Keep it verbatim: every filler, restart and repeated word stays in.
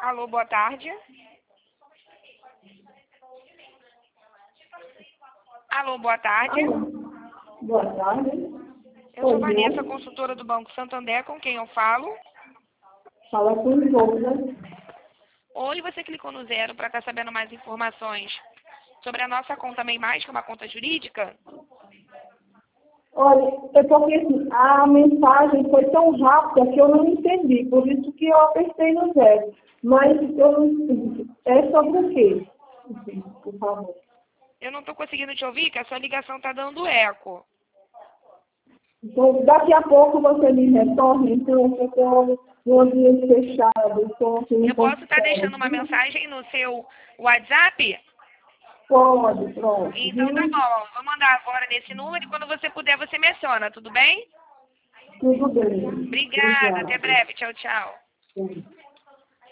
Alô, boa tarde. Alô, boa tarde. Alô. Boa tarde. Eu sou Oi, Vanessa, eu. consultora do Banco Santander, com quem eu falo. Fala com o Douglas. Oi, você clicou no zero para estar sabendo mais informações sobre a nossa conta Mei Mais, que é uma conta jurídica? Olha, é porque assim, a mensagem foi tão rápida que eu não entendi, por isso que eu apertei no zero. Mas eu não entendi. É sobre o quê? Enfim, por favor. Eu não estou conseguindo te ouvir, que a sua ligação está dando eco. Então, daqui a pouco você me retorna, então eu estou no ambiente fechado, estou aqui no Eu posso estar consultório. deixando uma mensagem no seu WhatsApp? Pode, pronto, Então tá viu? bom, vou mandar agora nesse número e quando você puder você me aciona, tudo bem? Tudo bem. Obrigada, até Obrigada. breve, tchau, tchau. Sim.